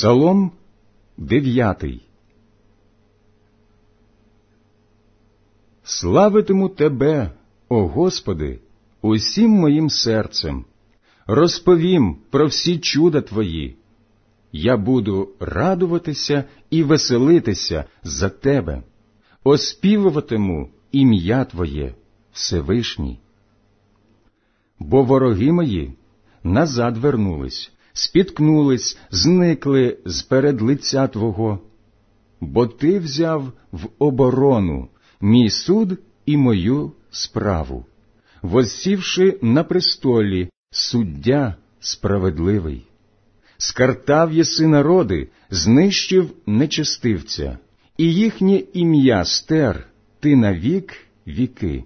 Псалом 9. Славитиму Тебе, о Господи, усім моїм серцем, розповім про всі чуда Твої. Я буду радуватися і веселитися за Тебе, оспівуватиму ім'я Твоє, Всевишній. Бо вороги мої назад вернулись, спіткнулись, зникли з-перед лиця Твого. Бо Ти взяв в оборону мій суд і мою справу, воссівши на престолі суддя справедливий. Скартав єси народи, знищив нечестивця, і їхнє ім'я стер ти на вік віки.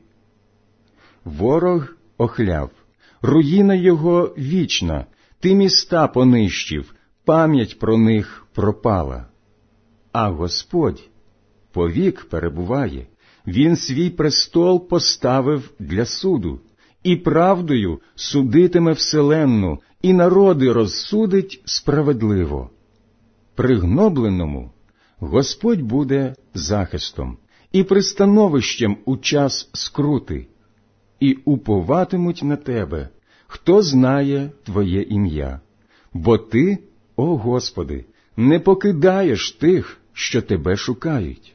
Ворог охляв, руїна його вічна, ти міста понищив, пам'ять про них пропала. А Господь повік перебуває, Він свій престол поставив для суду, і правдою судитиме вселенну, і народи розсудить справедливо. Пригнобленому Господь буде захистом і пристановищем у час скрути, і уповатимуть на Тебе, хто знає Твоє ім'я. Бо Ти, о Господи, не покидаєш тих, що Тебе шукають.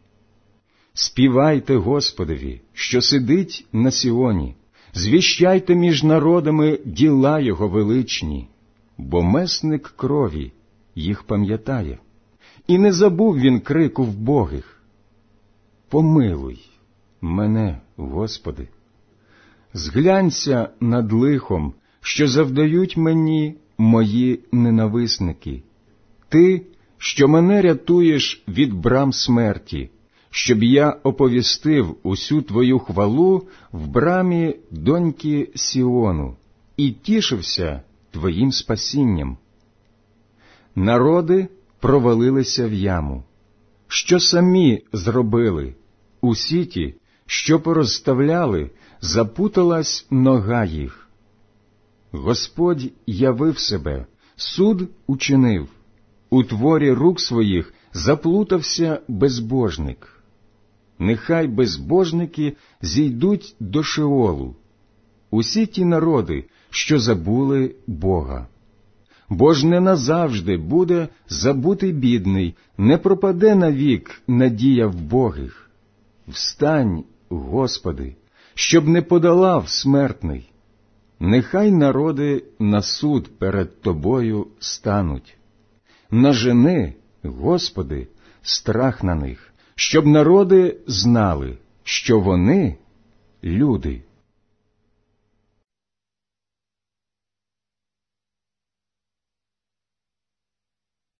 Співайте Господові, що сидить на Сіоні, звіщайте між народами діла Його величні, бо месник крові їх пам'ятає, і не забув він крику вбогих. Помилуй мене, Господи, зглянься над лихом, що завдають мені мої ненависники. Ти, що мене рятуєш від брам смерті, щоб я оповістив усю Твою хвалу в брамі доньки Сіону і тішився Твоїм спасінням. Народи провалилися в яму. Що самі зробили? У сіті, що порозставляли, запуталась нога їх. Господь явив себе, суд учинив, у творі рук своїх заплутався безбожник. Нехай безбожники зійдуть до Шеолу, усі ті народи, що забули Бога. Бо ж не назавжди буде забутий бідний, не пропаде навік надія вбогих. Встань, Господи, щоб не подолав смертний. Нехай народи на суд перед Тобою стануть. Нажени, Господи, страх на них, щоб народи знали, що вони – люди.